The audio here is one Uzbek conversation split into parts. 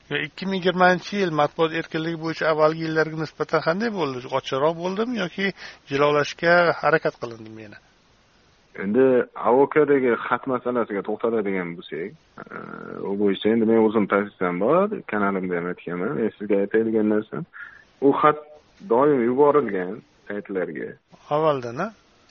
2020-yil matbuot erkinligi bo'yicha avvalgi yillarga nisbatan qanday bo'ldi? Ochiqroq bo'ldimi yoki jilovlashga harakat qilindimi yana? Endi AOKdagi xat masalasiga to'xtaladigan bo'lsak, u bo'yicha endi men o'zim pozitsiyam bor, kanalimda ham aytganman. Sizga aytadigan narsam, u xat doim yuborilgan saytlarga. Avvaldan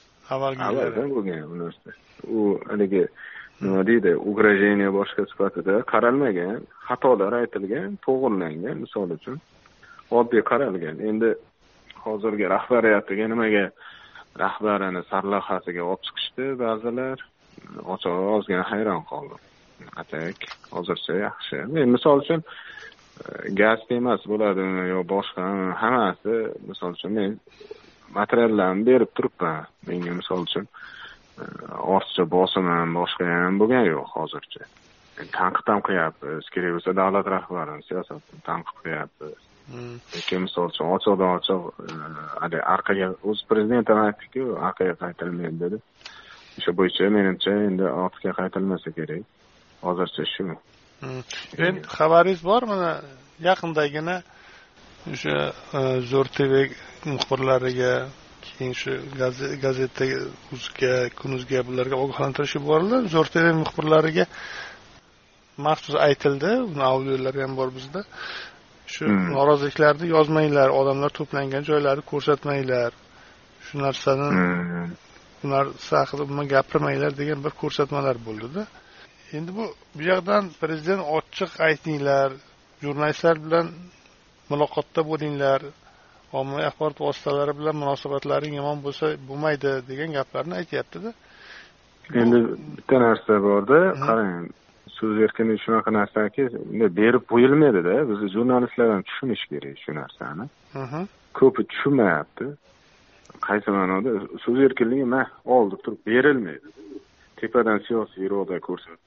bo'lgan bu narsa. U haligi nima deydi, ugrajeniya boshqa sifatida qaralmagan, xatolar aytilgan, to'g'rilangan, misol uchun oddiy qaralgan. Endi hozirgi rahbariyatiga nimaga rahbarini sarlavhasiga olib chiqishdi ba'zilar, ochig'i ozgina hayron qoldim. Atak hozircha yaxshi. Men misol uchun gaz temas bo'ladimi yo boshqa hammasi, misol uchun men materiallarni berib turibman. Menga misol uchun ortiqcha bosim ham boshqa ham bo'lgan yo'q hozircha. Tanqid ham qilyapmiz. Kerak bo'lsa davlat rahbarini siyosatni tanqid qilyapmiz. Lekin misol uchun ochiqdan ochiq orqaga o'z prezident ham aytdi-ku, orqaga qaytarilmaydi dedi. O'sha bo'yicha menimcha endi ortga qaytarilmasa kerak. Hozircha shu. Endi xabaringiz bor, mana yaqindagina o'sha Zo'r TV muxbirlariga, keyin shu gazeta Uzga, Kunuzga bularga ogohlantirish yuborildi. Zo'r TV muxbirlariga maxsus aytildi, uni audiolari ham bor bizda. Shu noroziliklarni yozmanglar, odamlar to'plangan joylarni ko'rsatmanglar. Shu narsani bu narsa haqida gapirmanglar degan bir ko'rsatmalar bo'ldi-da. Endi bu yoqdan prezident ochiq aytinglar, jurnalistlar bilan muloqotda bo'linglar, ommaviy axborot vositalari bilan munosabatlaring yomon bo'lsa bo'lmaydi degan gaplarni aytayapti-da. Endi bitta narsa bor-da, qarang, so'z erkinligi shunaqa narsaki, berib qo'yilmaydi-da. Biz jurnalistlar ham tushunish kerak shu narsani. Ko'pi tushunmayapti. Qaysi ma'noda so'z erkinligi oldi turib berilmaydi. Tepadan siyosiy iroda ko'rsatib.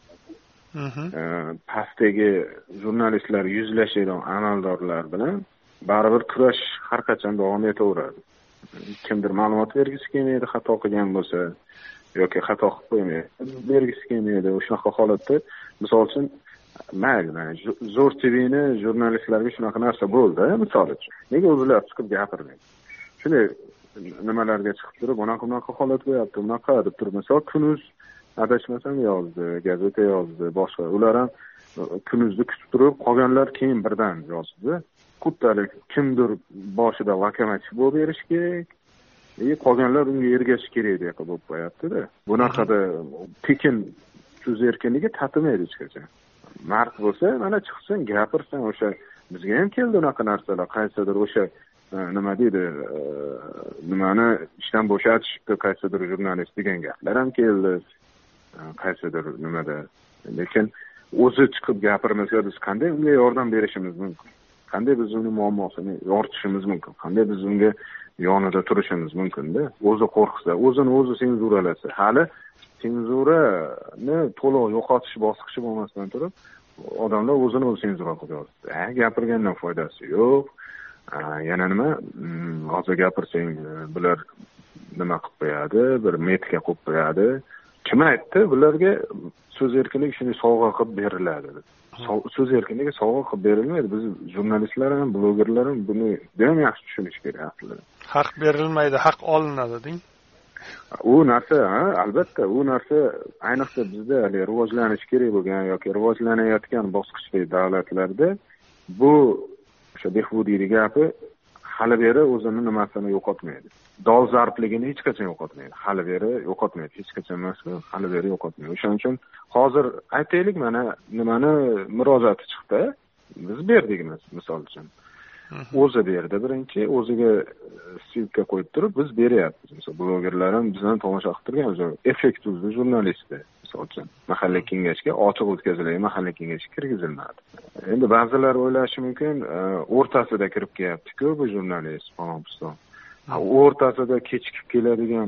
Pastdagi jurnalistlar yuzlashadigan amaldorlar bilan baribir kurash har qachon davom etaveradi. Kimdir ma'lumot bergisi kelmaydi, xato qilgan bo'lsa yoki xato qilib qo'ymaydi, bergisi kelmaydi. O'shunaqa holatda, misol uchun, Zo'r TVni jurnalistlarga shunaqa narsa bo'ldi, misol uchun. Nega o'zlari chiqib gapirmaydi? Shunday nimalarga chiqib turib, bunaqa holat bo'lyapti, bunaqa deb turib, misol Kunuz adashmasam yozdi, gazeta yozdi, boshqa. Ular ham Kunuzni kutib turib, qolganlar keyin birdan yozdi. Xuddalik kimdir boshida lokomotiv bo'lib berish kerak, qolganlar unga ergashish kerak deb bo'lib qo'yapti-da. Bunaqada tekin so'z erkinligi tatimaydi hech qachon. Mard bo'lsa, mana chiqsin, gapirsin, o'sha bizga ham keldi unaqa narsalar, qaysidir o'sha nima deydi, nimani ishdan bo'shatishibdi qaysidir jurnalist degan gaplar ham keldi. Qaysidir nimada. Lekin o'zi chiqib gapirmasa, biz qanday unga yordam berishimiz mumkin? Qanday biz uni muammosini yoritishimiz mumkin? Qanday biz unga yonida turishimiz mumkin-da? O'zi qo'rqsa, o'zini o'zi senzuralasa, hali senzurani to'liq yo'qotish bosqichi bo'lmasdan turib, odamlar o'zini o'zi senzura qilyapti. Gapirgandan foydasi yo'q. Yana nima? Hozir gapirsang, bular nima qilib qo'yadi, bir metka qo'yib qo'yadi. Kim aytdi bularga so'z erkinligi shunday sovg'a qilib beriladi? So'z erkinligi sovg'a qilib berilmaydi. Biz jurnalistlar ham, blogerlar ham buni ham yaxshi tushunish kerak aslida. Haq berilmaydi, haq olinadi deng. U narsa, albatta, u narsa ayniqsa bizda hali rivojlanish kerak bo'lgan yoki rivojlanayotgan bosqichdagi davlatlarda bu o'sha behudiylik gapi hali beri o'zini nimasini yo'qotmaydi. Dolzarbligini hech qachon yo'qotmaydi. Hali beri yo'qotmaydi. Hech qachon emas, hali beri yo'qotmaydi. O'shaning uchun hozir aytaylik, mana nimani murojaati chiqdi. Biz berdik misol uchun. O'zi berdi birinchi, o'ziga ssilka qo'yib turib biz beryapmiz. Misol blogerlar ham bizdan tomosha qilib turgan, effektiv jurnalistlar. Misol uchun mahalliy kengashga ochiq o'tkazilgan mahalliy kengashga kirgizilmadi. Endi ba'zilar o'ylashi mumkin, o'rtasida kirib kelyapti-ku bu jurnalist Palonpiston. O'rtasida kechikib keladigan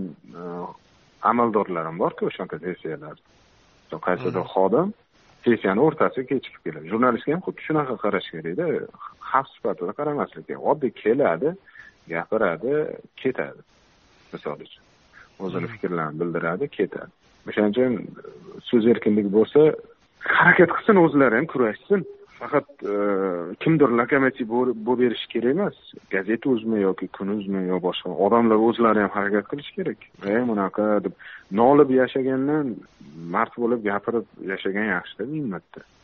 amaldorlar ham bor-ku o'shanqa sessiyalar. Qaysidir xodim sessiyani o'rtasiga kechikib keladi. Jurnalistga ham xuddi shunaqa qarash kerak-da. Xavf sifatida qaramaslik kerak. Oddiy keladi, gapiradi, ketadi. Misol uchun o'zini fikrlarini bildiradi, ketadi. O'shaning uchun so'z erkinligi bo'lsa, harakat qilsin, o'zlari ham kurashsin. faqat kimdir lokomotiv bo'lib berishi kerak emas. Gazeta o'zmi yoki kunuzmi yo boshqa odamlar o'zlari ham harakat qilish kerak. Bunaqa deb nolib yashagandan mard bo'lib gapirib yashagan yaxshi deb, albatta.